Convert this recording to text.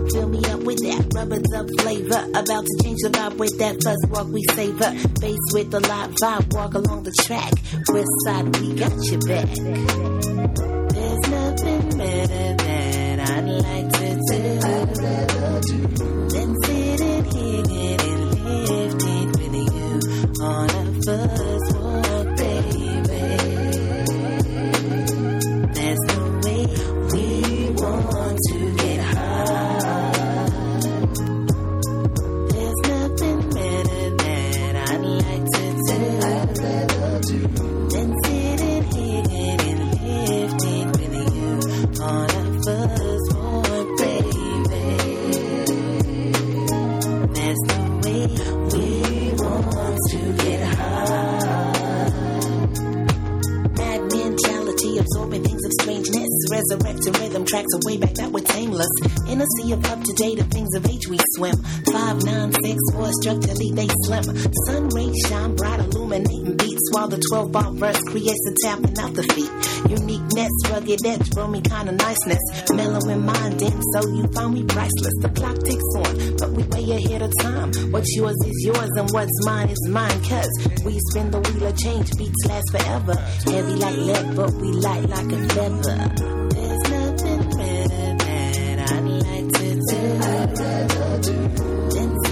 Fill me up with that rubber dub flavor. About to change the vibe with that fuzz walk we savor. Bass with the live vibe, walk along the track. West side, we got your back. There's nothing better that I'd like to do than sitting here getting lifted with you on a fuzz walk, baby. There's no way we want to get high. There's nothing better that I'd like to do than sitting here getting lifted with you on a fuzz walk, baby. There's no way we want to get high. Mad mentality, absorbing things of strangeness. Resurrecting rhythm tracks away back that were tameless. In a sea of up-to-date of things of age we swim. 5, 9, 6, 4, structurally they slim. Sun rays shine bright, illuminating beats, while the 12-bar verse creates a tapping out the feet. Uniqueness, rugged edge, roamy kind of niceness. Mellow in mind, and so you find me priceless. The clock ticks on, but we way ahead of time. What's yours is yours, and what's mine is mine. Cause we spin the wheel of change, beats last forever. Heavy like lead, but we light like a feather. There's nothing better that I'd like to do than